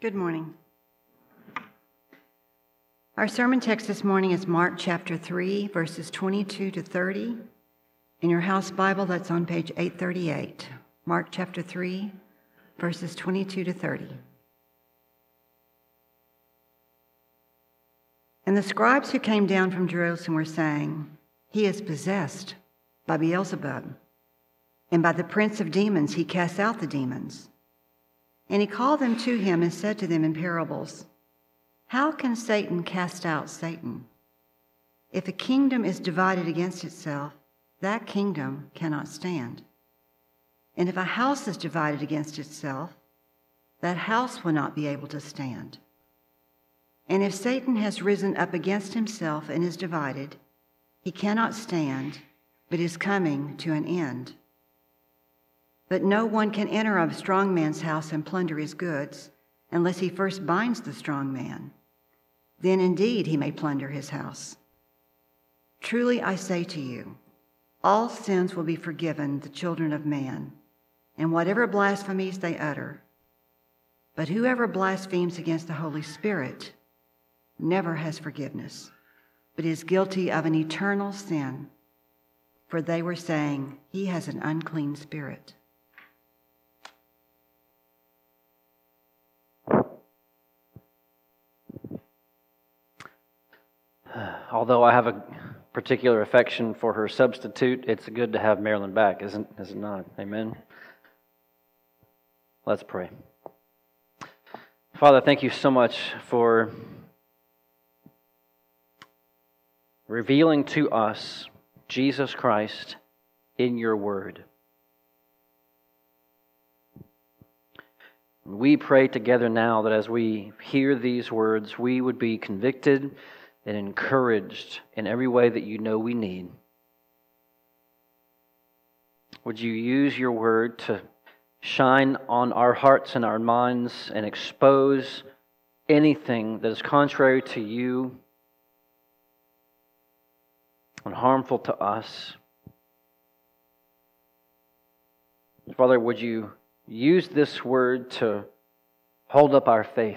Good morning. Our sermon text this morning is Mark chapter 3, verses 22 to 30. In your house Bible, that's on page 838. Mark chapter 3, verses 22 to 30. And the scribes who came down from Jerusalem were saying, "He is possessed by Beelzebub, and by the prince of demons he casts out the demons." And he called them to him and said to them in parables, "How can Satan cast out Satan? If a kingdom is divided against itself, that kingdom cannot stand. And if a house is divided against itself, that house will not be able to stand. And if Satan has risen up against himself and is divided, he cannot stand, but is coming to an end. But no one can enter a strong man's house and plunder his goods unless he first binds the strong man. Then indeed he may plunder his house. Truly I say to you, all sins will be forgiven the children of man, and whatever blasphemies they utter. But whoever blasphemes against the Holy Spirit never has forgiveness, but is guilty of an eternal sin. For they were saying, he has an unclean spirit." Although I have a particular affection for her substitute, it's good to have Marilyn back, is it not? Amen? Let's pray. Father, thank you so much for revealing to us Jesus Christ in your word. We pray together now that as we hear these words, we would be convicted and encouraged in every way that you know we need. Would you use your word to shine on our hearts and our minds and expose anything that is contrary to you and harmful to us? Father, would you use this word to hold up our faith?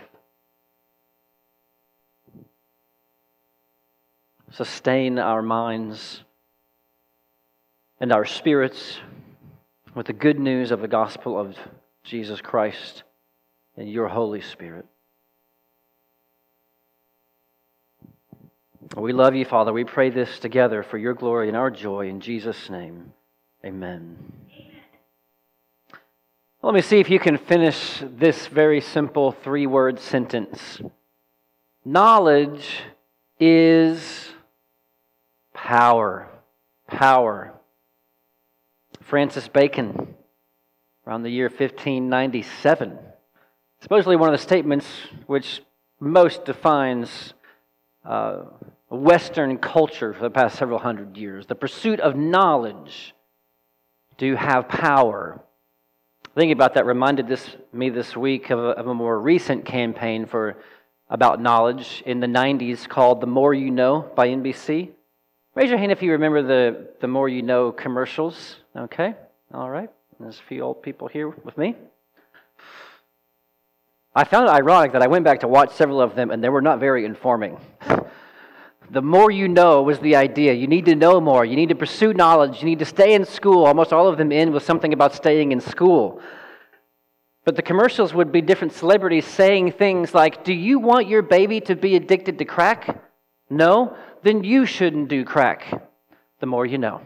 Sustain our minds and our spirits with the good news of the gospel of Jesus Christ and your Holy Spirit. We love you, Father. We pray this together for your glory and our joy. In Jesus' name, amen. Let me see if you can finish this very simple three-word sentence. Knowledge is power. Power. Francis Bacon, around the year 1597, supposedly one of the statements which most defines Western culture for the past several hundred years. The pursuit of knowledge to have power. Thinking about that reminded me this week of a more recent campaign about knowledge in the 90s called The More You Know by NBC. Raise your hand if you remember the More You Know commercials. Okay, all right. There's a few old people here with me. I found it ironic that I went back to watch several of them and they were not very informing. The more you know was the idea. You need to know more. You need to pursue knowledge. You need to stay in school. Almost all of them end with something about staying in school. But the commercials would be different celebrities saying things like, "Do you want your baby to be addicted to crack? No? Then you shouldn't do crack." The more you know.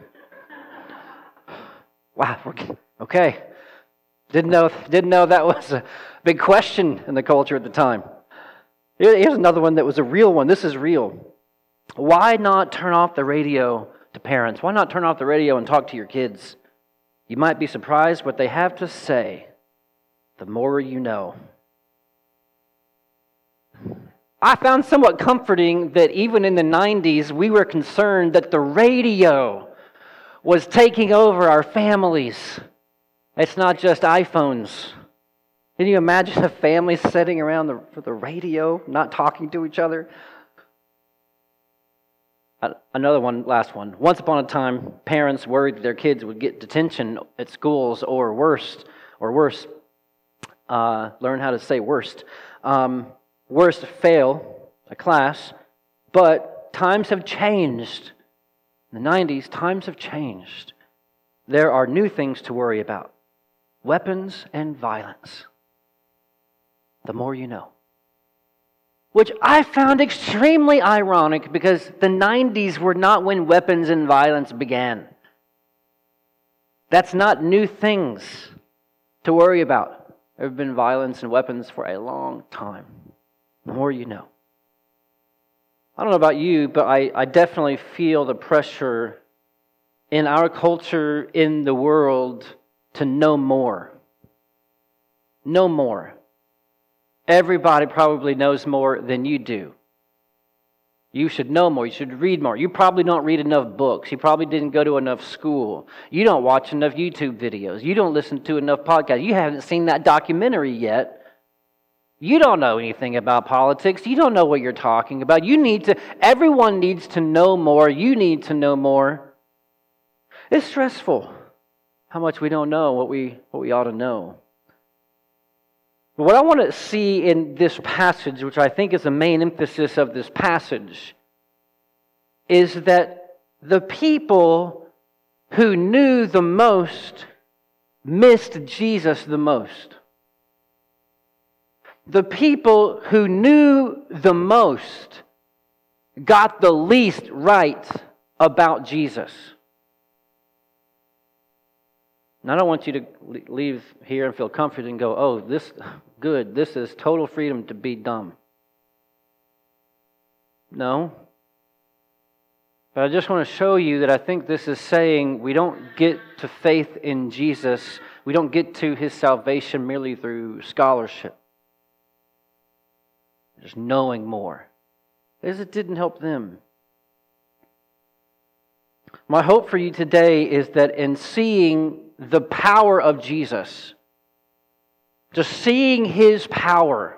Wow, okay. Didn't know that was a big question in the culture at the time. Here's another one that was a real one. This is real. Why not turn off the radio to parents? Why not turn off the radio and talk to your kids? You might be surprised what they have to say. The more you know. I found somewhat comforting that even in the 90s, we were concerned that the radio was taking over our families. It's not just iPhones. Can you imagine a family sitting around the radio, not talking to each other? Another one, last one. Once upon a time, parents worried that their kids would get detention at schools or worse. learn how to say worst. Worst, fail a class. But times have changed. In the 90s, times have changed. There are new things to worry about. Weapons and violence. The more you know. Which I found extremely ironic because the 90s were not when weapons and violence began. That's not new things to worry about. There have been violence and weapons for a long time. The more you know. I don't know about you, but I definitely feel the pressure in our culture, in the world, to know more. Know more. Everybody probably knows more than you do. You should know more. You should read more. You probably don't read enough books. You probably didn't go to enough school. You don't watch enough YouTube videos. You don't listen to enough podcasts. You haven't seen that documentary yet. You don't know anything about politics. You don't know what you're talking about. Everyone needs to know more. You need to know more. It's stressful how much we don't know what we ought to know. But what I want to see in this passage, which I think is the main emphasis of this passage, is that the people who knew the most missed Jesus the most. The people who knew the most got the least right about Jesus. And I don't want you to leave here and feel comforted and go, oh, this is total freedom to be dumb. No. But I just want to show you that I think this is saying we don't get to faith in Jesus, we don't get to His salvation merely through scholarship. Just knowing more. Because it didn't help them. My hope for you today is that in seeing the power of Jesus, just seeing His power,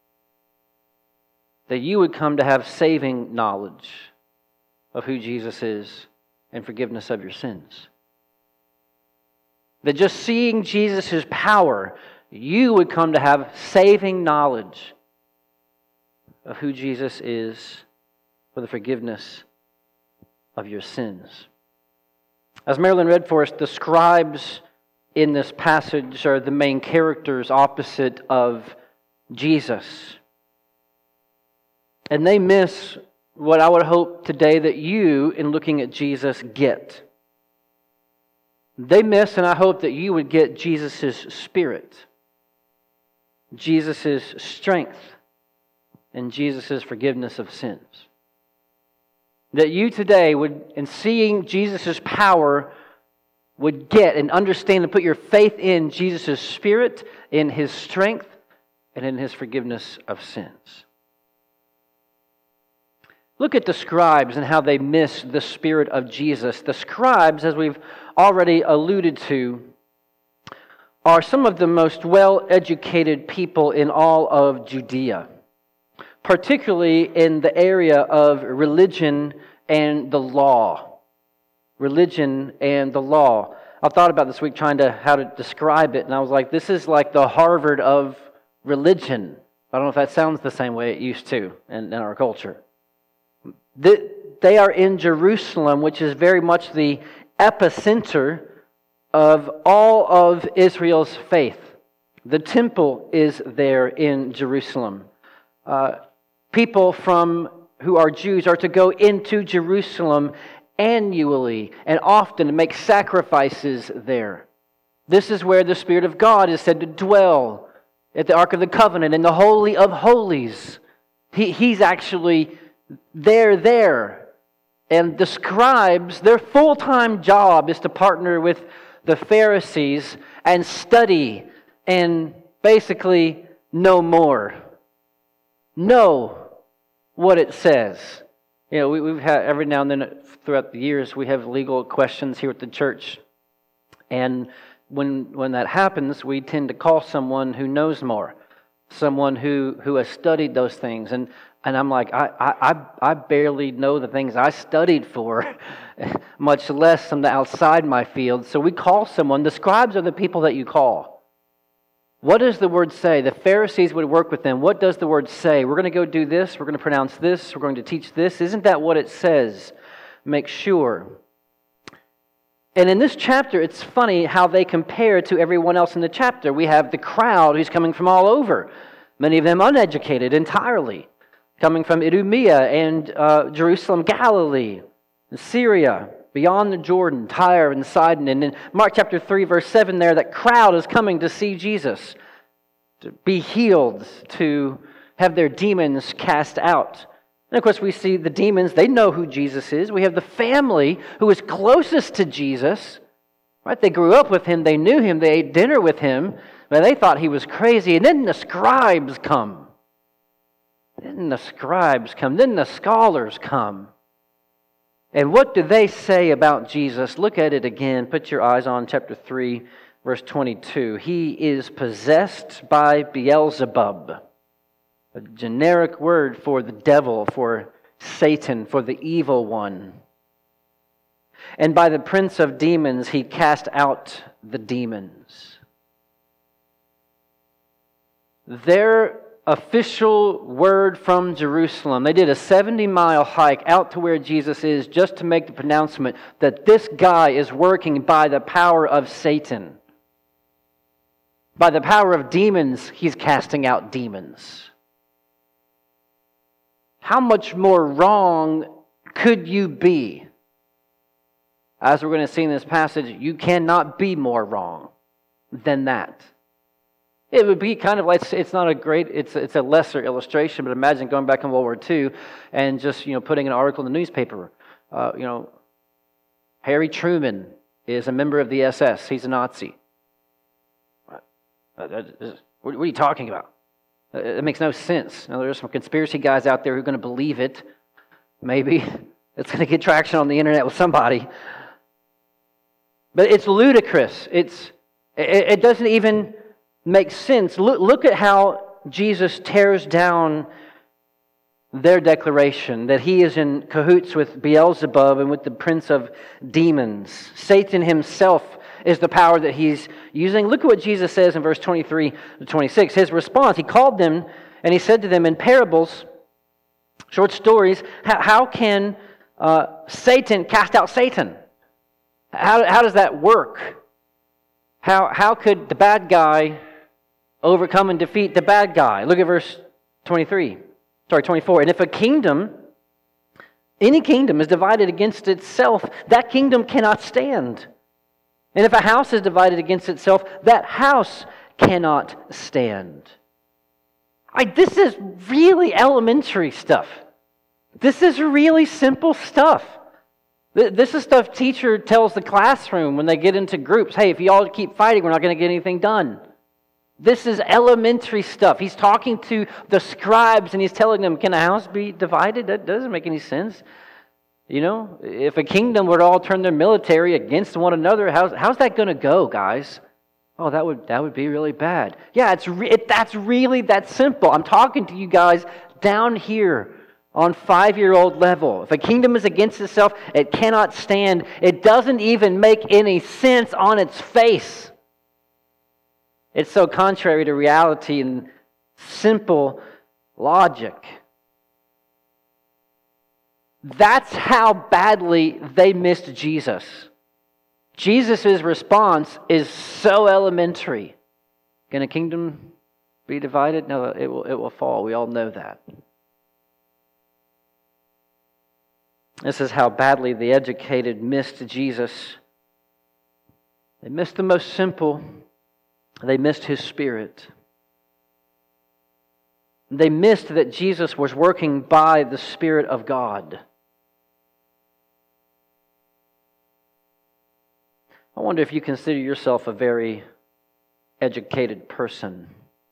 that you would come to have saving knowledge of who Jesus is and forgiveness of your sins. That just seeing Jesus' power, you would come to have saving knowledge of who Jesus is for the forgiveness of your sins. As Marilyn read for us, the scribes in this passage are the main characters opposite of Jesus. And they miss what I would hope today that you, in looking at Jesus, get. They miss, and I hope that you would get Jesus' Spirit, Jesus' strength, and Jesus' forgiveness of sins. That you today would, in seeing Jesus' power, would get and understand and put your faith in Jesus' Spirit, in His strength, and in His forgiveness of sins. Look at the scribes and how they miss the Spirit of Jesus. The scribes, as we've already alluded to, are some of the most well-educated people in all of Judea, particularly in the area of religion and the law. Religion and the law. I thought about this week trying to how to describe it, and I was like, this is like the Harvard of religion. I don't know if that sounds the same way it used to in our culture. They are in Jerusalem, which is very much the epicenter of all of Israel's faith. The temple is there in Jerusalem. People who are Jews are to go into Jerusalem annually and often to make sacrifices there. This is where the Spirit of God is said to dwell, at the Ark of the Covenant, in the Holy of Holies. He's actually there. And the scribes, their full-time job is to partner with the Pharisees and study and basically know more. Know what it says. You know, we've had every now and then throughout the years, we have legal questions here at the church. And when that happens, we tend to call someone who knows more, someone who has studied those things. And I'm like, I barely know the things I studied for, much less some outside my field. So we call someone. The scribes are the people that you call. What does the word say? The Pharisees would work with them. What does the word say? We're going to go do this. We're going to pronounce this. We're going to teach this. Isn't that what it says? Make sure. And in this chapter, it's funny how they compare to everyone else in the chapter. We have the crowd who's coming from all over, many of them uneducated entirely, coming from Idumea and Jerusalem, Galilee, and Syria, beyond the Jordan, Tyre and Sidon. And in Mark chapter 3, verse 7 there, that crowd is coming to see Jesus, to be healed, to have their demons cast out. And of course, we see the demons, they know who Jesus is. We have the family who is closest to Jesus. Right? They grew up with him, they knew him, they ate dinner with him, but they thought he was crazy. And then the scribes come. Then the scholars come. And what do they say about Jesus? Look at it again. Put your eyes on chapter 3, verse 22. He is possessed by Beelzebub, a generic word for the devil, for Satan, for the evil one. And by the prince of demons, he cast out the demons. Their official word from Jerusalem. They did a 70-mile hike out to where Jesus is just to make the pronouncement that this guy is working by the power of Satan. By the power of demons, he's casting out demons. How much more wrong could you be? As we're going to see in this passage, you cannot be more wrong than that. It would be kind of like, it's not a great, it's a lesser illustration, but imagine going back in World War II and just, putting an article in the newspaper. Harry Truman is a member of the SS. He's a Nazi. What are you talking about? It makes no sense. Now, there's some conspiracy guys out there who are going to believe it. Maybe it's going to get traction on the internet with somebody. But it's ludicrous. It doesn't even make sense. Look at how Jesus tears down their declaration that he is in cahoots with Beelzebub and with the prince of demons. Satan himself is the power that he's using. Look at what Jesus says in verse 23 to 26. His response, he called them and he said to them in parables, short stories, how can Satan cast out Satan? How does that work? How could the bad guy overcome and defeat the bad guy? Look at verse 24. And if any kingdom is divided against itself, that kingdom cannot stand. And if a house is divided against itself, that house cannot stand. This is really elementary stuff. This is really simple stuff. This is stuff teacher tells the classroom when they get into groups. Hey, if you all keep fighting, we're not going to get anything done. This is elementary stuff. He's talking to the scribes and he's telling them, can a house be divided? That doesn't make any sense. If a kingdom were to all turn their military against one another, how's that going to go, guys? Oh, that would be really bad. Yeah, that's really that simple. I'm talking to you guys down here on 5-year-old level. If a kingdom is against itself, it cannot stand. It doesn't even make any sense on its face. It's so contrary to reality and simple logic. That's how badly they missed Jesus. Jesus' response is so elementary. Can a kingdom be divided? No, it will fall. We all know that. This is how badly the educated missed Jesus. They missed the most simple. They missed His Spirit. They missed that Jesus was working by the Spirit of God. I wonder if you consider yourself a very educated person.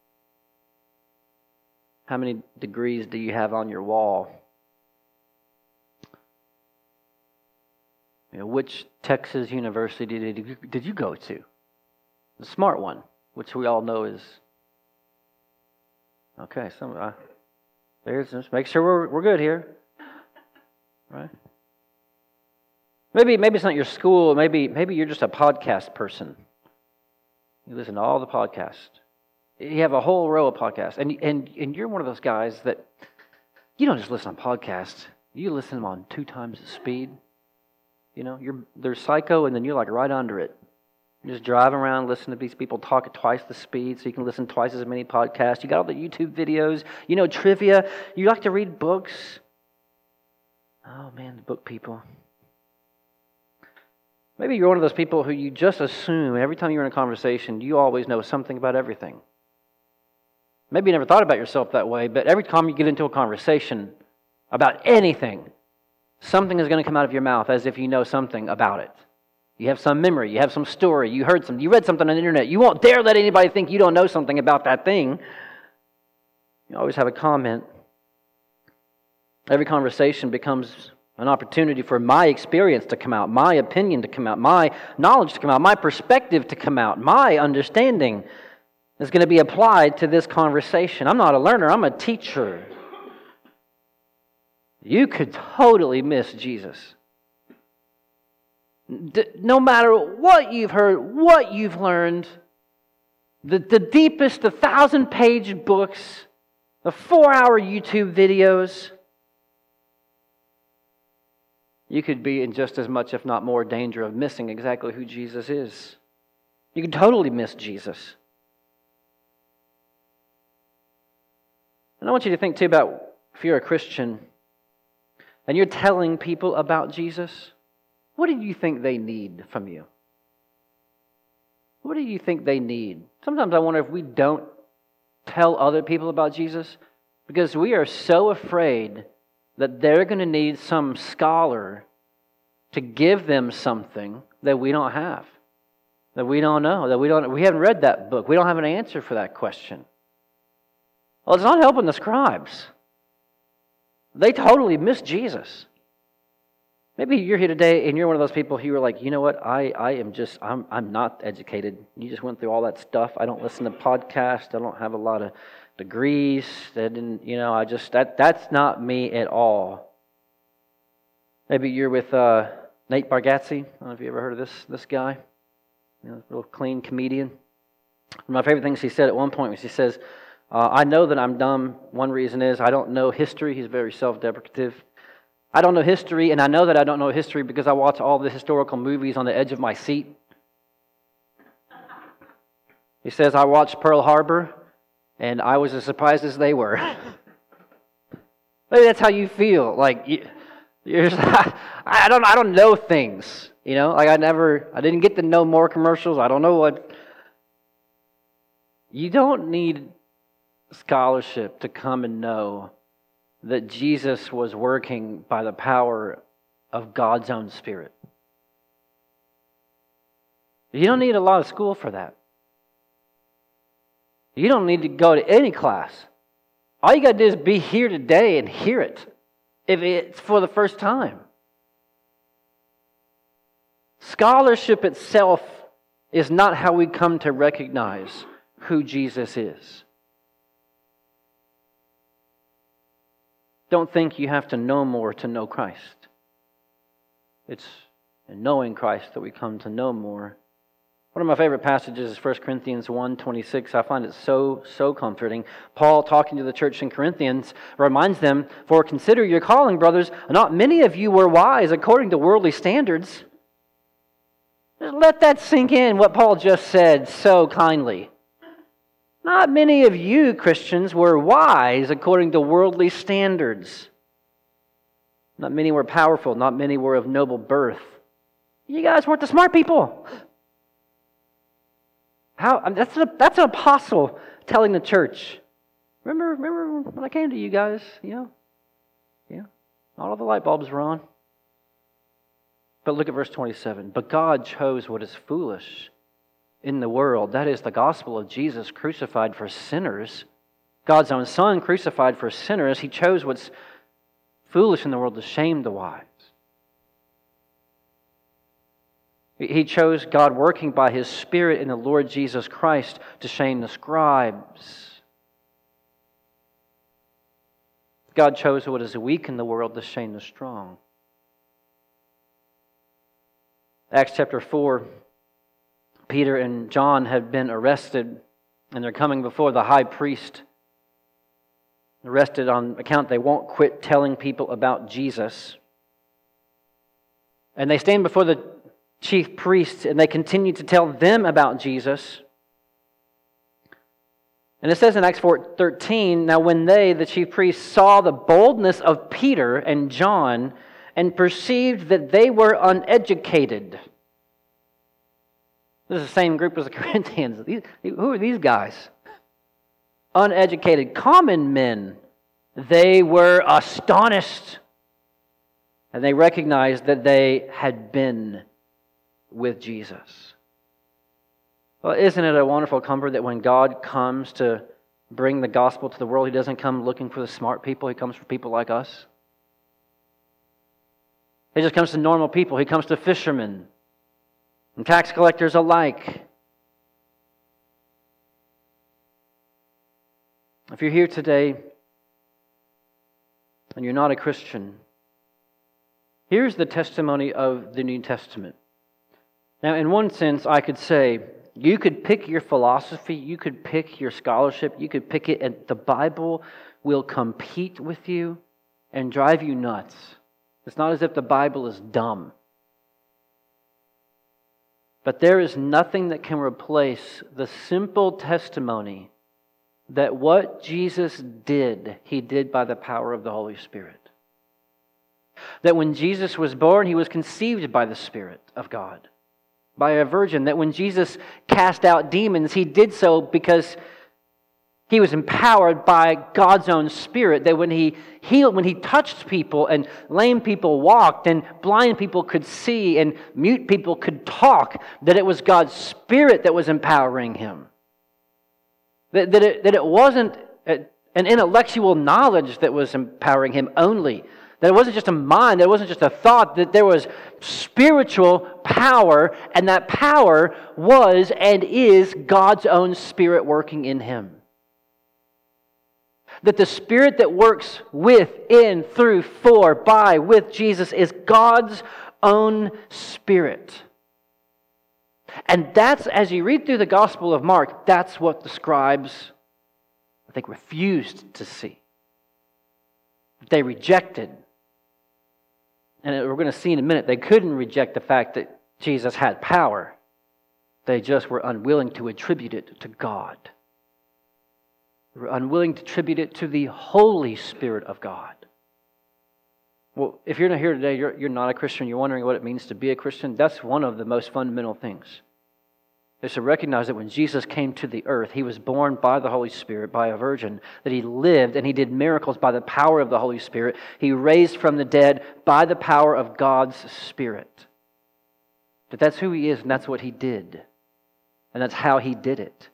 How many degrees do you have on your wall? Which Texas university did you go to? The smart one, which we all know is... Okay, just make sure we're good here. Right? Maybe it's not your school. Maybe you're just a podcast person. You listen to all the podcasts. You have a whole row of podcasts. And you're one of those guys that you don't just listen on podcasts. You listen to them on 2 times the speed. You know, they're psycho, and then you're like right under it. You just drive around, listen to these people talk at twice the speed, so you can listen to twice as many podcasts. You got all the YouTube videos. You know, trivia. You like to read books. Oh man, the book people. Maybe you're one of those people who you just assume every time you're in a conversation, you always know something about everything. Maybe you never thought about yourself that way, but every time you get into a conversation about anything, something is going to come out of your mouth as if you know something about it. You have some memory, you have some story, you heard something, you read something on the internet. You won't dare let anybody think you don't know something about that thing. You always have a comment. Every conversation becomes an opportunity for my experience to come out, my opinion to come out, my knowledge to come out, my perspective to come out, my understanding is going to be applied to this conversation. I'm not a learner, I'm a teacher. You could totally miss Jesus. No matter what you've heard, what you've learned, the deepest, the 1,000-page books, the 4-hour YouTube videos, you could be in just as much, if not more, danger of missing exactly who Jesus is. You could totally miss Jesus. And I want you to think, too, about if you're a Christian and you're telling people about Jesus, what do you think they need from you? What do you think they need? Sometimes I wonder if we don't tell other people about Jesus because we are so afraid that they're going to need some scholar to give them something that we don't have, that we don't know, that we haven't read that book. We don't have an answer for that question. Well, it's not helping the scribes. They totally miss Jesus. Maybe you're here today and you're one of those people who are like, you know what, I'm not educated. You just went through all that stuff. I don't listen to podcasts. I don't have a lot of degrees. That's not me at all. Maybe you're with Nate Bargatze. I don't know if you ever heard of this guy. Real clean comedian. One of my favorite things he said at one point was he says, I know that I'm dumb. One reason is I don't know history. He's very self-deprecative. I don't know history, and I know that I don't know history because I watch all the historical movies on the edge of my seat. He says, I watched Pearl Harbor, and I was as surprised as they were. Maybe that's how you feel. Like, you're just, I don't know things. You know, like I didn't get to know more commercials. I don't know what. You don't need scholarship to come and know that Jesus was working by the power of God's own Spirit. You don't need a lot of school for that. You don't need to go to any class. All you got to do is be here today and hear it, if it's for the first time. Scholarship itself is not how we come to recognize who Jesus is. Don't think you have to know more to know Christ. It's in knowing Christ that we come to know more. One of my favorite passages is 1 Corinthians 1:26. I find it so comforting. Paul, talking to the church in Corinthians, reminds them, for consider your calling, brothers. Not many of you were wise according to worldly standards. Just let that sink in, what Paul just said so kindly. Not many of you, Christians, were wise according to worldly standards. Not many were powerful. Not many were of noble birth. You guys weren't the smart people. That's an apostle telling the church. Remember when I came to you guys? Yeah. Not all the light bulbs were on. But look at verse 27. But God chose what is foolish in the world, that is the gospel of Jesus crucified for sinners, God's own Son crucified for sinners. He chose what's foolish in the world to shame the wise. He chose God working by His Spirit in the Lord Jesus Christ to shame the scribes. God chose what is weak in the world to shame the strong. Acts chapter 4, Peter and John had been arrested and they're coming before the high priest, arrested on account they won't quit telling people about Jesus. And they stand before the chief priests and they continue to tell them about Jesus. And it says in Acts 4:13, now when they, the chief priests, saw the boldness of Peter and John and perceived that they were uneducated. This is the same group as the Corinthians. Who are these guys? Uneducated, common men. They were astonished. And they recognized that they had been with Jesus. Well, isn't it a wonderful comfort that when God comes to bring the gospel to the world, He doesn't come looking for the smart people. He comes for people like us. He just comes to normal people. He comes to fishermen and tax collectors alike. If you're here today and you're not a Christian, here's the testimony of the New Testament. Now, in one sense, I could say, you could pick your philosophy, you could pick your scholarship, you could pick it, and the Bible will compete with you and drive you nuts. It's not as if the Bible is dumb. But there is nothing that can replace the simple testimony that what Jesus did, He did by the power of the Holy Spirit. That when Jesus was born, He was conceived by the Spirit of God, by a virgin. That when Jesus cast out demons, He did so because He was empowered by God's own Spirit. That when He healed, when He touched people and lame people walked and blind people could see and mute people could talk, that it was God's Spirit that was empowering Him. That it wasn't an intellectual knowledge that was empowering Him only. That it wasn't just a mind, that it wasn't just a thought, that there was spiritual power, and that power was and is God's own Spirit working in Him. That the Spirit that works with, in, through, for, by, with Jesus is God's own Spirit. And that's, as you read through the Gospel of Mark, that's what the scribes, I think, refused to see. They rejected. And we're going to see in a minute, they couldn't reject the fact that Jesus had power. They just were unwilling to attribute it to God. They were unwilling to attribute it to the Holy Spirit of God. Well, if you're not here today, you're not a Christian, you're wondering what it means to be a Christian, that's one of the most fundamental things. Is to recognize that when Jesus came to the earth, He was born by the Holy Spirit, by a virgin, that He lived and He did miracles by the power of the Holy Spirit. He raised from the dead by the power of God's Spirit. That that's who He is and that's what He did. And that's how He did it.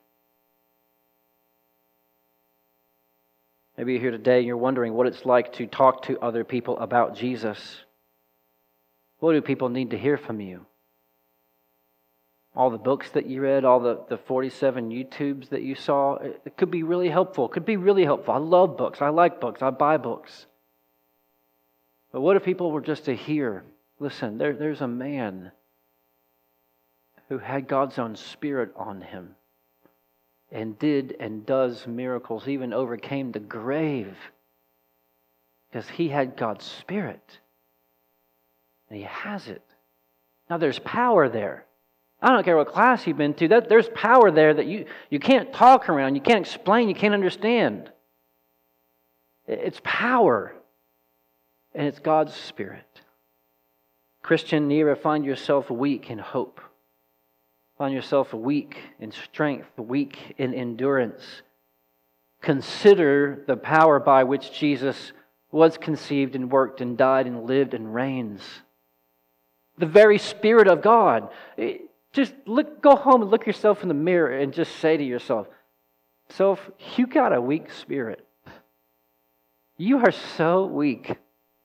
Maybe you're here today and you're wondering what it's like to talk to other people about Jesus. What do people need to hear from you? All the books that you read, all the 47 YouTubes that you saw, it could be really helpful. It could be really helpful. I love books. I like books. I buy books. But what if people were just to hear, listen, there's a man who had God's own Spirit on him and did and does miracles, even overcame the grave because he had God's Spirit. And he has it. Now there's power there. I don't care what class you've been to, there's power there that you can't talk around, you can't explain, you can't understand. It's power, and it's God's Spirit. Christian, you ever find yourself weak in hope? Find yourself weak in strength, weak in endurance? Consider the power by which Jesus was conceived and worked and died and lived and reigns. The very Spirit of God. Just go home and look yourself in the mirror and just say to yourself, you got a weak spirit. You are so weak.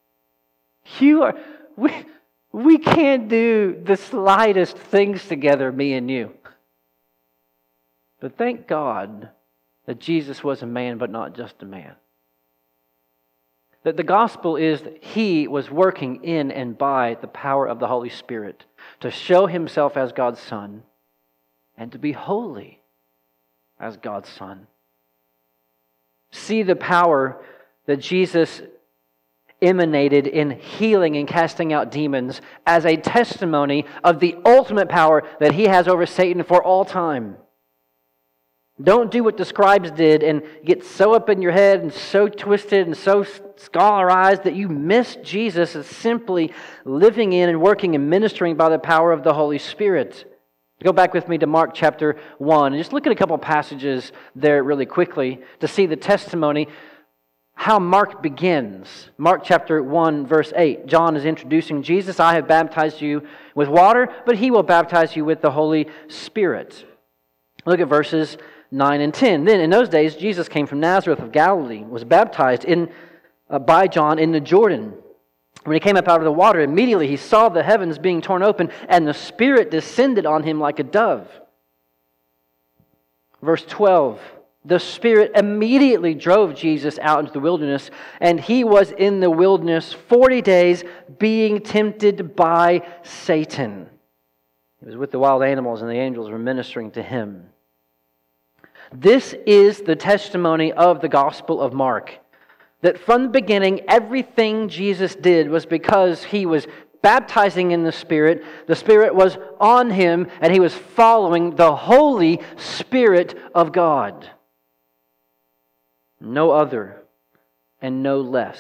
We can't do the slightest things together, me and you. But thank God that Jesus was a man, but not just a man. That the gospel is that He was working in and by the power of the Holy Spirit to show Himself as God's Son and to be holy. as God's Son. See the power that Jesus emanated in healing and casting out demons as a testimony of the ultimate power that He has over Satan for all time. Don't do what the scribes did and get so up in your head and so twisted and so scholarized that you miss Jesus as simply living in and working and ministering by the power of the Holy Spirit. Go back with me to Mark chapter 1 and just look at a couple passages there really quickly to see the testimony, how Mark begins. Mark chapter 1 verse 8. John is introducing Jesus. I have baptized you with water, but He will baptize you with the Holy Spirit. Look at verses 9 and 10. Then in those days, Jesus came from Nazareth of Galilee, was baptized by John in the Jordan. When He came up out of the water, immediately He saw the heavens being torn open, and the Spirit descended on Him like a dove. Verse 12. The Spirit immediately drove Jesus out into the wilderness, and He was in the wilderness 40 days being tempted by Satan. He was with the wild animals, and the angels were ministering to Him. This is the testimony of the Gospel of Mark, that from the beginning, everything Jesus did was because He was baptizing in the Spirit was on Him, and He was following the Holy Spirit of God. No other and no less.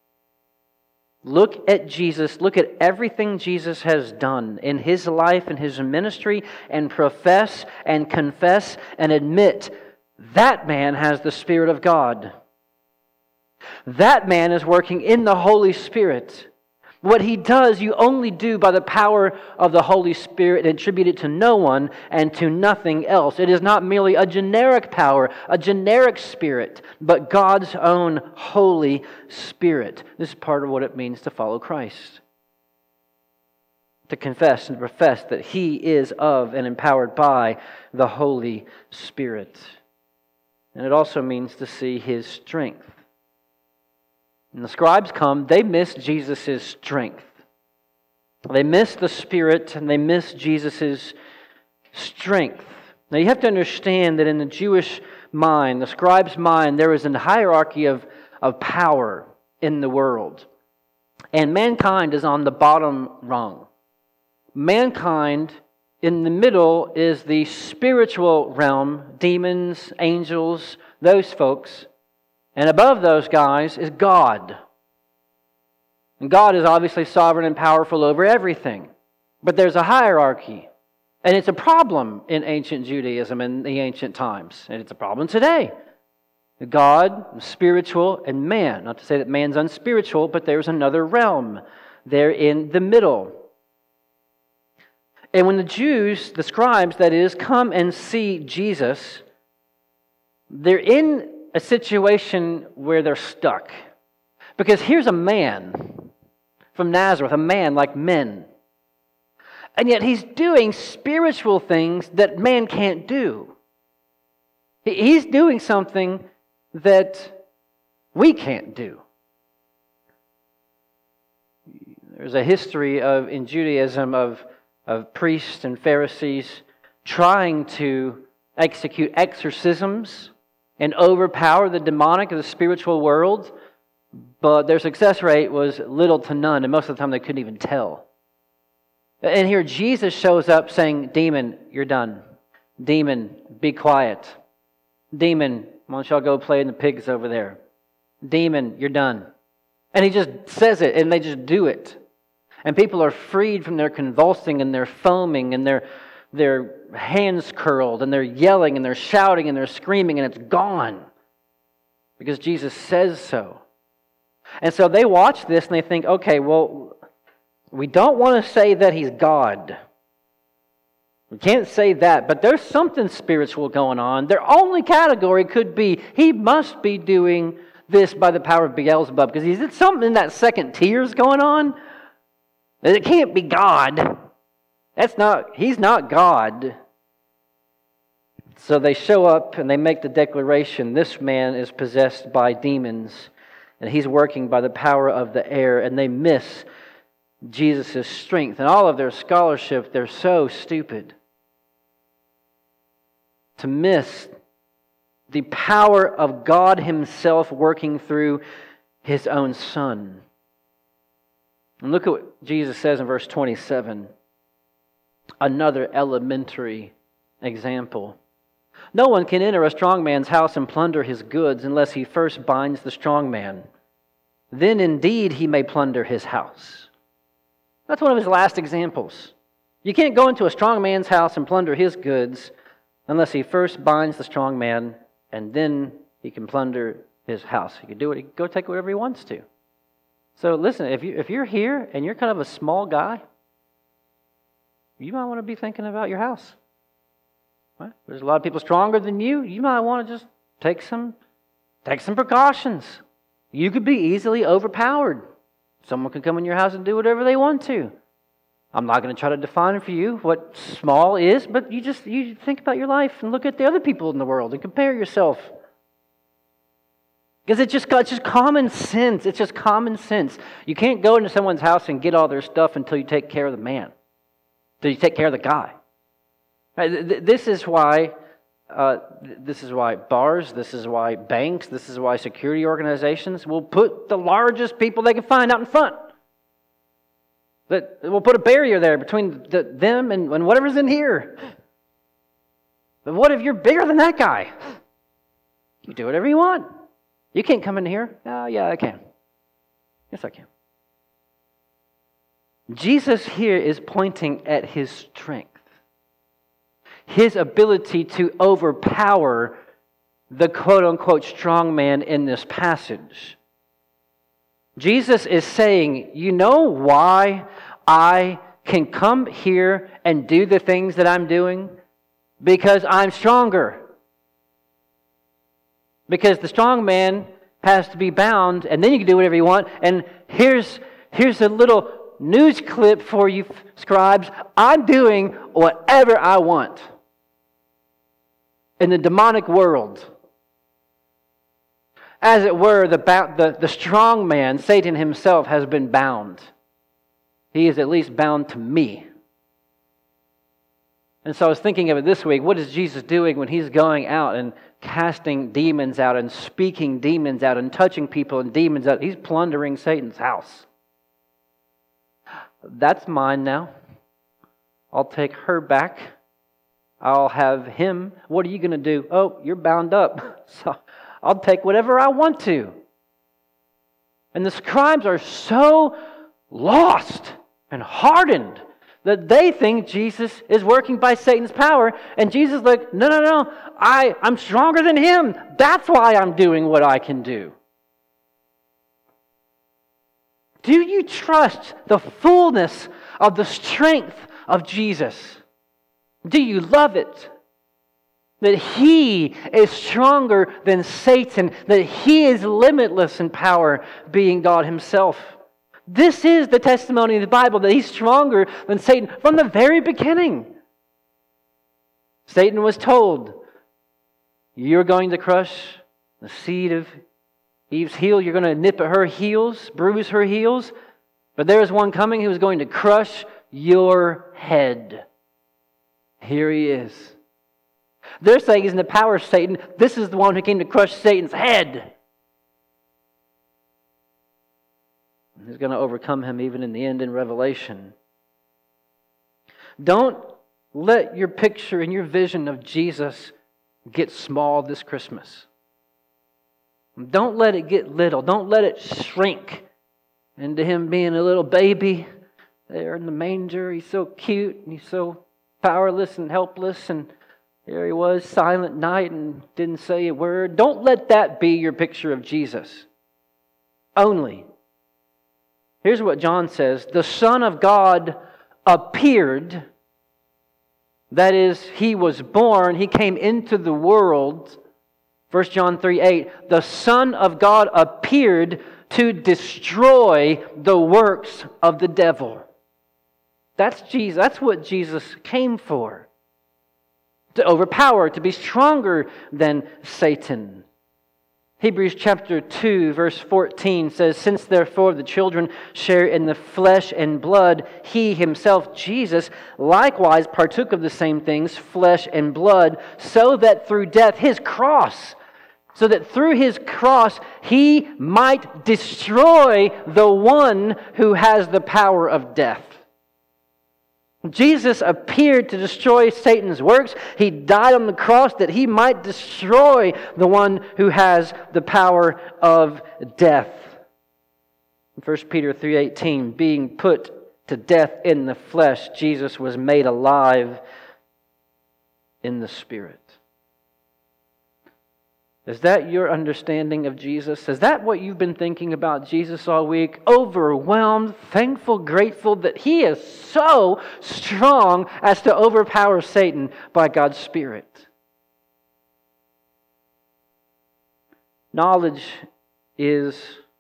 Look at Jesus. Look at everything Jesus has done in His life and His ministry, and profess and confess and admit that man has the Spirit of God. That man is working in the Holy Spirit. What he does, you only do by the power of the Holy Spirit, and attribute it to no one and to nothing else. It is not merely a generic power, a generic spirit, but God's own Holy Spirit. This is part of what it means to follow Christ. To confess and profess that He is of and empowered by the Holy Spirit. And it also means to see His strength. When the scribes come, they miss Jesus' strength. They miss the Spirit, and they miss Jesus' strength. Now you have to understand that in the Jewish mind, the scribes' mind, there was a hierarchy of power in the world. And mankind is on the bottom rung. Mankind in the middle is the spiritual realm, demons, angels, those folks. And above those guys is God. And God is obviously sovereign and powerful over everything. But there's a hierarchy. And it's a problem in ancient Judaism in the ancient times. And it's a problem today. God, spiritual, and man. Not to say that man's unspiritual, but there's another realm there in the middle. And when the Jews, the scribes that is, come and see Jesus, they're in a situation where they're stuck. Because here's a man from Nazareth, a man like men. And yet He's doing spiritual things that man can't do. He's doing something that we can't do. There's a history in Judaism of priests and Pharisees trying to execute exorcisms and overpower the demonic of the spiritual world, but their success rate was little to none, and most of the time they couldn't even tell. And here Jesus shows up saying, "Demon, you're done. Demon, be quiet. Demon, why don't y'all go play in the pigs over there? Demon, you're done." And He just says it, and they just do it. And people are freed from their convulsing and their foaming and their hands curled, and they're yelling and they're shouting and they're screaming, and it's gone because Jesus says so. And so they watch this and they think, okay, well, we don't want to say that He's God. We can't say that, but there's something spiritual going on. Their only category could be He must be doing this by the power of Beelzebub, because is something in that second tier's going on? It can't be God. He's not God. So they show up and they make the declaration, this man is possessed by demons, and he's working by the power of the air, and they miss Jesus' strength. And all of their scholarship, they're so stupid to miss the power of God Himself working through His own Son. And look at what Jesus says in verse 27. Another elementary example. No one can enter a strong man's house and plunder his goods unless he first binds the strong man. Then indeed he may plunder his house. That's one of his last examples. You can't go into a strong man's house and plunder his goods unless he first binds the strong man, and then he can plunder his house. He can do it. He can go take whatever he wants to. So listen, if you're here and you're kind of a small guy, you might want to be thinking about your house. Right? There's a lot of people stronger than you. You might want to just take some precautions. You could be easily overpowered. Someone could come in your house and do whatever they want to. I'm not going to try to define for you what small is, but you think about your life and look at the other people in the world and compare yourself. Because it's just common sense. It's just common sense. You can't go into someone's house and get all their stuff until you take care of the man. Until you take care of the guy. Right? This is why bars, this is why banks, this is why security organizations will put the largest people they can find out in front. We'll put a barrier there between them and whatever's in here. But what if you're bigger than that guy? You do whatever you want. You can't come in here. Oh, yeah, I can. Yes, I can. Jesus here is pointing at His strength. His ability to overpower the quote-unquote strong man in this passage. Jesus is saying, you know why I can come here and do the things that I'm doing? Because I'm stronger. Because the strong man has to be bound, and then you can do whatever you want. And here's a little news clip for you scribes. I'm doing whatever I want. In the demonic world, as it were, the strong man, Satan himself, has been bound. He is at least bound to me. And so I was thinking of it this week. What is Jesus doing when He's going out and casting demons out and speaking demons out and touching people and demons out? He's plundering Satan's house. That's mine now. I'll take her back. I'll have him. What are you going to do? Oh, you're bound up. So I'll take whatever I want to. And the scribes are so lost and hardened that they think Jesus is working by Satan's power. And Jesus is like, no. I'm stronger than him. That's why I'm doing what I can do. Do you trust the fullness of the strength of Jesus? Do you love it? That He is stronger than Satan, that He is limitless in power, being God Himself. This is the testimony of the Bible, that He's stronger than Satan from the very beginning. Satan was told, you're going to crush the seed of Eve's heel, you're going to nip at her heels, bruise her heels, but there is one coming who is going to crush your head. Here he is. They're saying he's in the power of Satan. This is the one who came to crush Satan's head. He's going to overcome him even in the end in Revelation. Don't let your picture and your vision of Jesus get small this Christmas. Don't let it get little. Don't let it shrink into Him being a little baby there in the manger. He's so cute and He's so powerless and helpless, and there He was, silent night, and didn't say a word. Don't let that be your picture of Jesus. Only. Here's what John says. The Son of God appeared. That is, He was born. He came into the world. 1 John 3:8. The Son of God appeared to destroy the works of the devil. That's Jesus. That's what Jesus came for. To overpower, to be stronger than Satan. Hebrews chapter 2, verse 14 says, since therefore the children share in the flesh and blood, He Himself, Jesus, likewise partook of the same things, flesh and blood, so that through death, His cross so that through his cross he might destroy the one who has the power of death. Jesus appeared to destroy Satan's works. He died on the cross that he might destroy the one who has the power of death. 1 Peter 3:18, being put to death in the flesh, Jesus was made alive in the Spirit. Is that your understanding of Jesus? Is that what you've been thinking about Jesus all week? Overwhelmed, thankful, grateful that he is so strong as to overpower Satan by God's Spirit. Knowledge is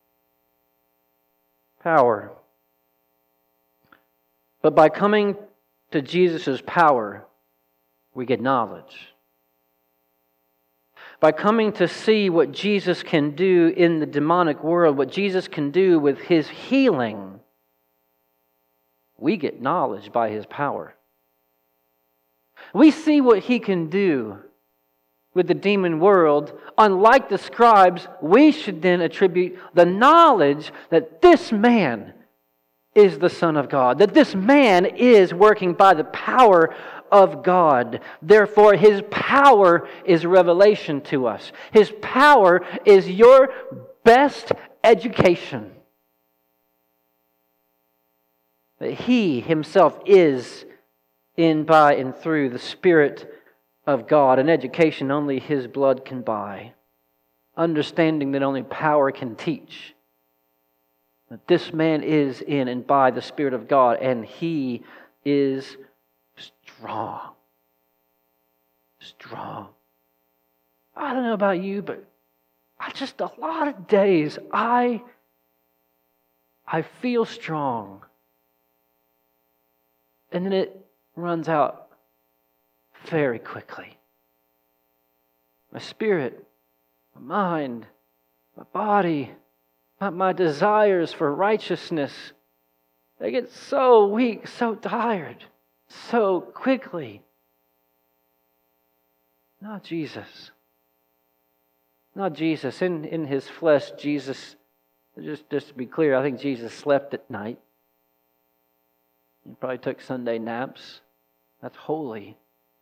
power. But by coming to Jesus' power, we get knowledge. By coming to see what Jesus can do in the demonic world, what Jesus can do with his healing, we get knowledge by his power. We see what he can do with the demon world. Unlike the scribes, we should then attribute the knowledge that this man is the Son of God, that this man is working by the power of God. Therefore, his power is revelation to us. His power is your best education. That he himself is in, by, and through the Spirit of God, an education only his blood can buy. Understanding that only power can teach. That this man is in and by the Spirit of God, and he is strong. Strong. I don't know about you, but just a lot of days I feel strong. And then it runs out very quickly. My spirit, my mind, my body, my desires for righteousness, they get so weak, so tired, so quickly. Not Jesus. Not Jesus. In his flesh, Jesus, just to be clear, I think Jesus slept at night. He probably took Sunday naps. That's holy.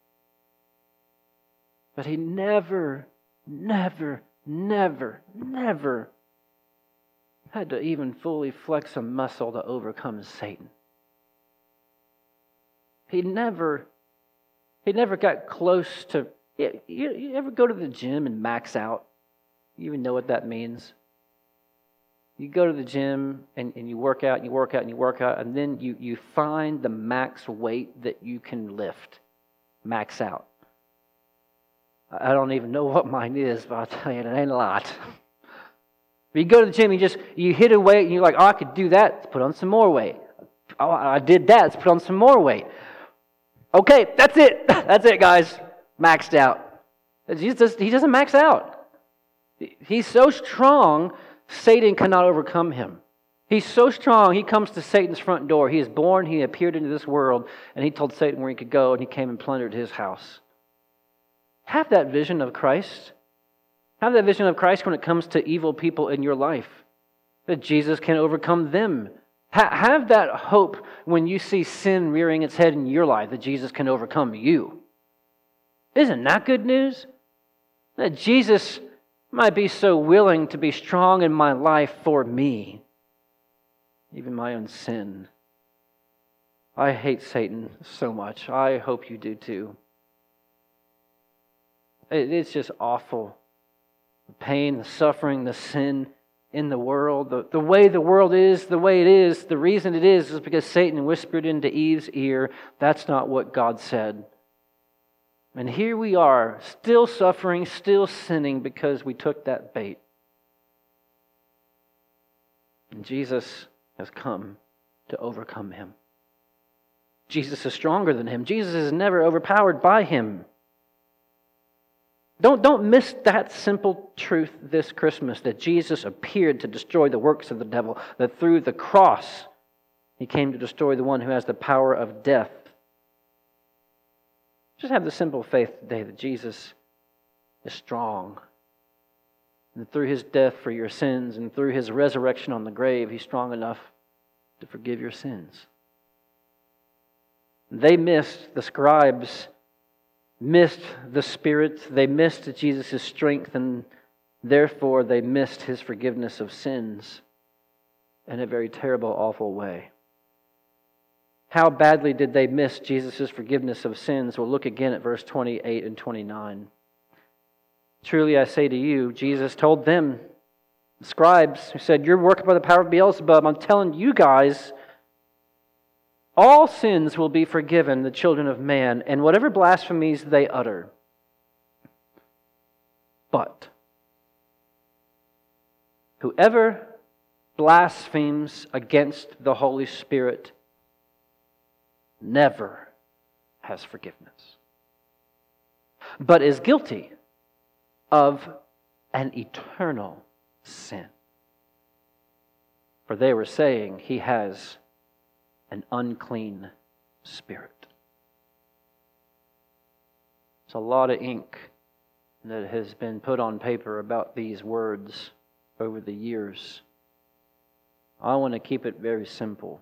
But he never had to even fully flex a muscle to overcome Satan. He never got close to... You ever go to the gym and max out? You even know what that means? You go to the gym and you work out and you work out and you work out, and then you find the max weight that you can lift. Max out. I don't even know what mine is, but I'll tell you, it ain't a lot. But you go to the gym, you hit a weight, and you're like, oh, I could do that. Let's put on some more weight. Oh, I did that. Let's put on some more weight. Okay, that's it. That's it, guys. Maxed out. He doesn't max out. He's so strong, Satan cannot overcome him. He's so strong, he comes to Satan's front door. He is born, he appeared into this world, and he told Satan where he could go, and he came and plundered his house. Have that vision of Christ. Have that vision of Christ when it comes to evil people in your life. That Jesus can overcome them. Have that hope when you see sin rearing its head in your life, that Jesus can overcome you. Isn't that good news? That Jesus might be so willing to be strong in my life for me. Even my own sin. I hate Satan so much. I hope you do too. It's just awful. The pain, the suffering, the sin in the world. The way the world is, the way it is, the reason it is because Satan whispered into Eve's ear, that's not what God said. And here we are, still suffering, still sinning because we took that bait. And Jesus has come to overcome him. Jesus is stronger than him. Jesus is never overpowered by him. Don't miss that simple truth this Christmas, that Jesus appeared to destroy the works of the devil, that through the cross he came to destroy the one who has the power of death. Just have the simple faith today that Jesus is strong. And through His death for your sins and through His resurrection on the grave, He's strong enough to forgive your sins. They missed, the scribes missed the Spirit. They missed Jesus' strength, and therefore they missed His forgiveness of sins in a very terrible, awful way. How badly did they miss Jesus' forgiveness of sins? We'll look again at verse 28 and 29. Truly I say to you, Jesus told them, the scribes, who said, you're working by the power of Beelzebub. I'm telling you guys, all sins will be forgiven the children of man, and whatever blasphemies they utter. But whoever blasphemes against the Holy Spirit never has forgiveness, but is guilty of an eternal sin. For they were saying he has an unclean spirit. It's a lot of ink that has been put on paper about these words over the years. I want to keep it very simple.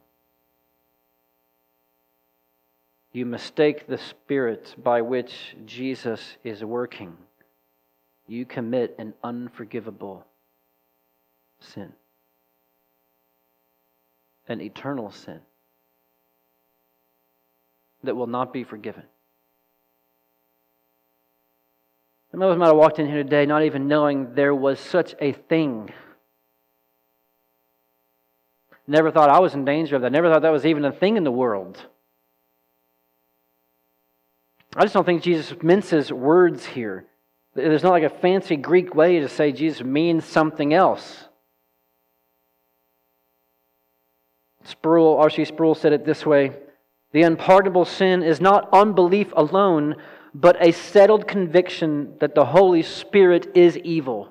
You mistake the spirit by which Jesus is working, you commit an unforgivable sin, an eternal sin that will not be forgiven. Some of us might have walked in here today not even knowing there was such a thing. Never thought I was in danger of that. Never thought that was even a thing in the world. I just don't think Jesus minces words here. There's not like a fancy Greek way to say Jesus means something else. R.C. Sproul said it this way: the unpardonable sin is not unbelief alone, but a settled conviction that the Holy Spirit is evil.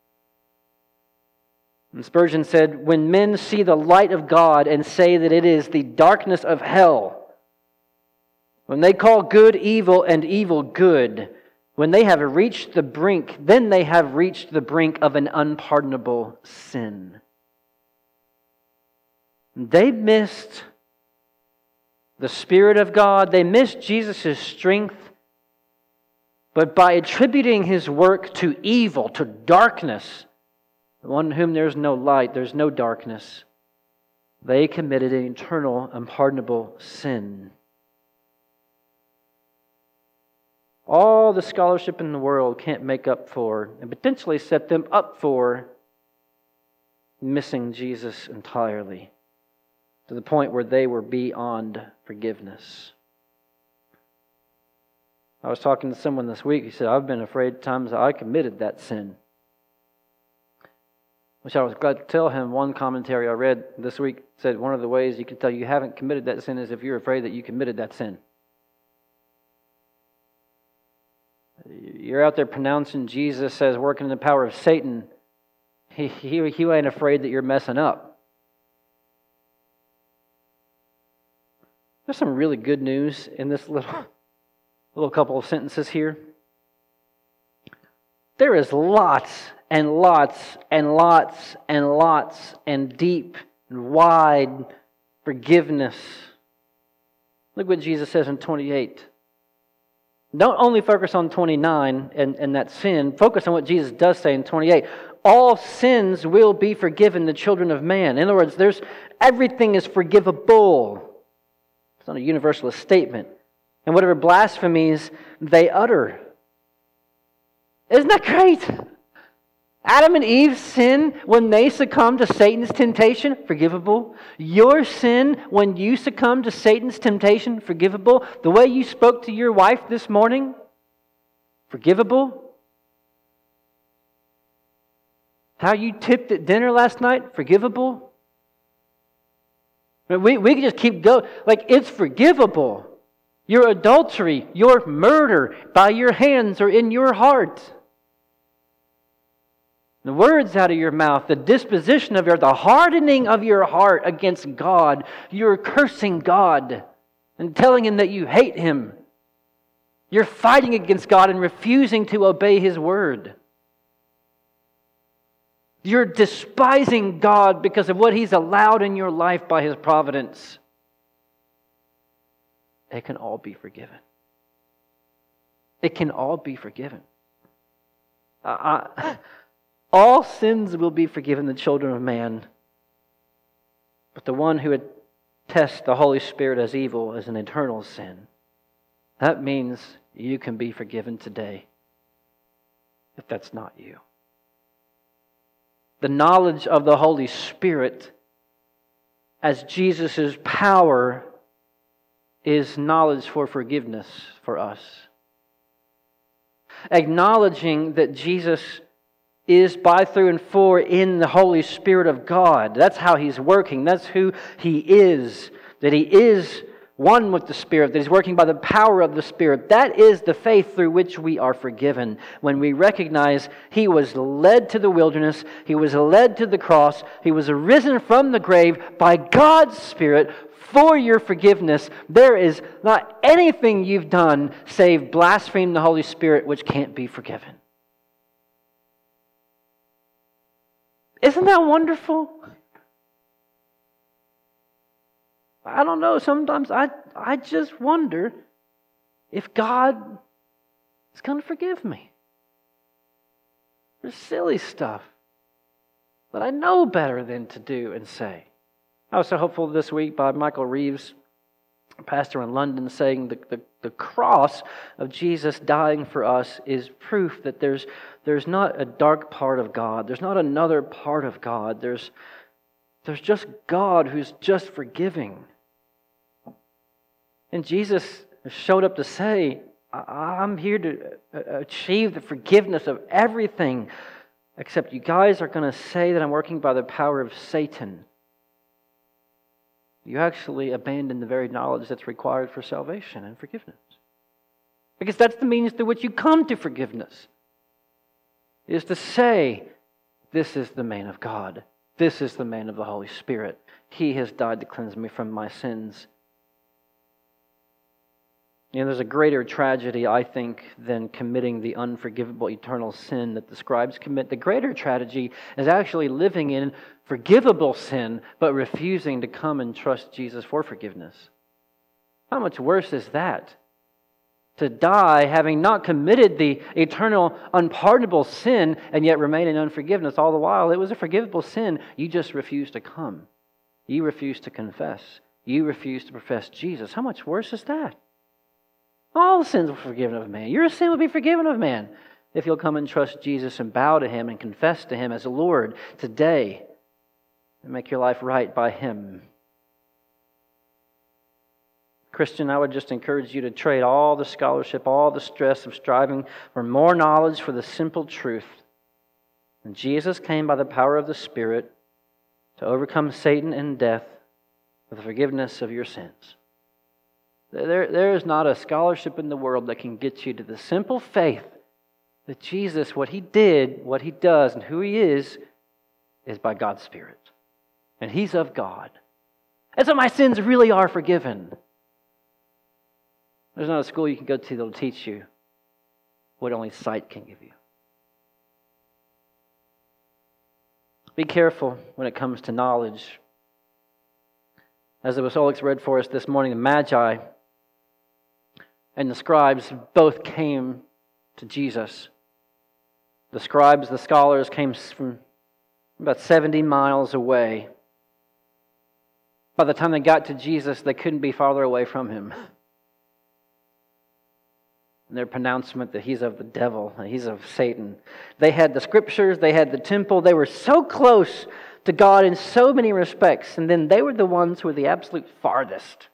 And Spurgeon said, when men see the light of God and say that it is the darkness of hell, when they call good evil and evil good, when they have reached the brink, then they have reached the brink of an unpardonable sin. They missed the Spirit of God. They missed Jesus' strength. But by attributing His work to evil, to darkness, the one in whom there's no light, there's no darkness, they committed an eternal, unpardonable sin. All the scholarship in the world can't make up for, and potentially set them up for, missing Jesus entirely, to the point where they were beyond forgiveness. I was talking to someone this week. He said, I've been afraid times I committed that sin. Which I was glad to tell him. One commentary I read this week said one of the ways you can tell you haven't committed that sin is if you're afraid that you committed that sin. You're out there pronouncing Jesus as working in the power of Satan. He ain't afraid that you're messing up. There's some really good news in this little couple of sentences here. There is lots and lots and lots and lots and deep and wide forgiveness. Look what Jesus says in 28. Don't only focus on 29 and that sin. Focus on what Jesus does say in 28. All sins will be forgiven the children of man. In other words, everything is forgivable. It's not a universalist statement. And whatever blasphemies they utter. Isn't that great? Adam and Eve's sin when they succumbed to Satan's temptation, forgivable. Your sin when you succumbed to Satan's temptation, forgivable. The way you spoke to your wife this morning, forgivable. How you tipped at dinner last night, forgivable. We can just keep going. Like, it's forgivable. Your adultery, your murder by your hands or in your heart. The words out of your mouth, the disposition of the hardening of your heart against God. You're cursing God and telling Him that you hate Him. You're fighting against God and refusing to obey His word. You're despising God because of what He's allowed in your life by His providence. It can all be forgiven. It can all be forgiven. All sins will be forgiven the children of man. But the one who attests the Holy Spirit as evil is an eternal sin. That means you can be forgiven today if that's not you. The knowledge of the Holy Spirit as Jesus' power is knowledge for forgiveness for us. Acknowledging that Jesus is by, through, and for in the Holy Spirit of God. That's how He's working. That's who He is. That He is one with the Spirit. That He's working by the power of the Spirit. That is the faith through which we are forgiven. When we recognize He was led to the wilderness. He was led to the cross. He was arisen from the grave by God's Spirit for your forgiveness. There is not anything you've done save blaspheme the Holy Spirit which can't be forgiven. Isn't that wonderful? I don't know. Sometimes I just wonder if God is going to forgive me for silly stuff that I know better than to do and say. I was so hopeful this week by Michael Reeves, a pastor in London, saying the cross of Jesus dying for us is proof that there's not a dark part of God. There's not another part of God. There's just God who's just forgiving. And Jesus showed up to say, I'm here to achieve the forgiveness of everything, except you guys are going to say that I'm working by the power of Satan. You actually abandon the very knowledge that's required for salvation and forgiveness. Because that's the means through which you come to forgiveness. Is to say, this is the man of God. This is the man of the Holy Spirit. He has died to cleanse me from my sins. You know, there's a greater tragedy, I think, than committing the unforgivable eternal sin that the scribes commit. The greater tragedy is actually living in forgivable sin, but refusing to come and trust Jesus for forgiveness. How much worse is that? To die having not committed the eternal unpardonable sin and yet remain in unforgiveness all the while. It was a forgivable sin. You just refused to come. You refused to confess. You refused to profess Jesus. How much worse is that? All sins were forgiven of man. Your sin will be forgiven of man if you'll come and trust Jesus and bow to Him and confess to Him as the Lord today and make your life right by Him. Christian, I would just encourage you to trade all the scholarship, all the stress of striving for more knowledge for the simple truth. And Jesus came by the power of the Spirit to overcome Satan and death for the forgiveness of your sins. There is not a scholarship in the world that can get you to the simple faith that Jesus, what He did, what He does, and who He is by God's Spirit. And He's of God. And so my sins really are forgiven. There's not a school you can go to that will teach you what only sight can give you. Be careful when it comes to knowledge. As the Apostolics read for us this morning, the Magi and the scribes both came to Jesus. The scribes, the scholars, came from about 70 miles away. By the time they got to Jesus, they couldn't be farther away from Him. And their pronouncement that He's of the devil, and He's of Satan. They had the scriptures, they had the temple, they were so close to God in so many respects, and then they were the ones who were the absolute farthest.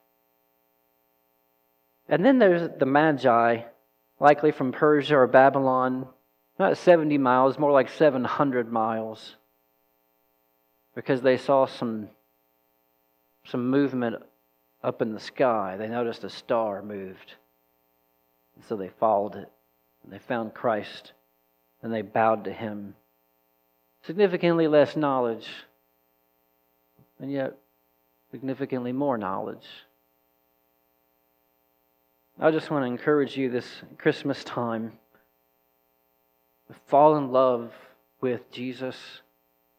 And then there's the Magi, likely from Persia or Babylon, not 70 miles, more like 700 miles, because they saw some movement up in the sky. They noticed a star moved. And so they followed it, and they found Christ, and they bowed to Him. Significantly less knowledge, and yet significantly more knowledge. I just want to encourage you this Christmas time to fall in love with Jesus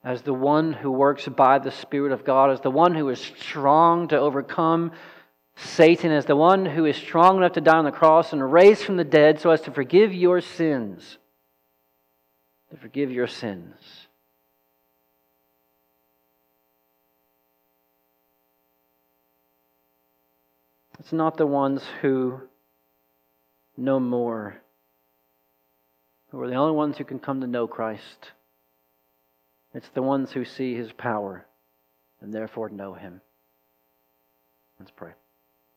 as the one who works by the Spirit of God, as the one who is strong to overcome Satan, as the one who is strong enough to die on the cross and raised from the dead so as to forgive your sins. To forgive your sins. It's not the ones who know more, who are the only ones who can come to know Christ. It's the ones who see His power and therefore know Him. Let's pray.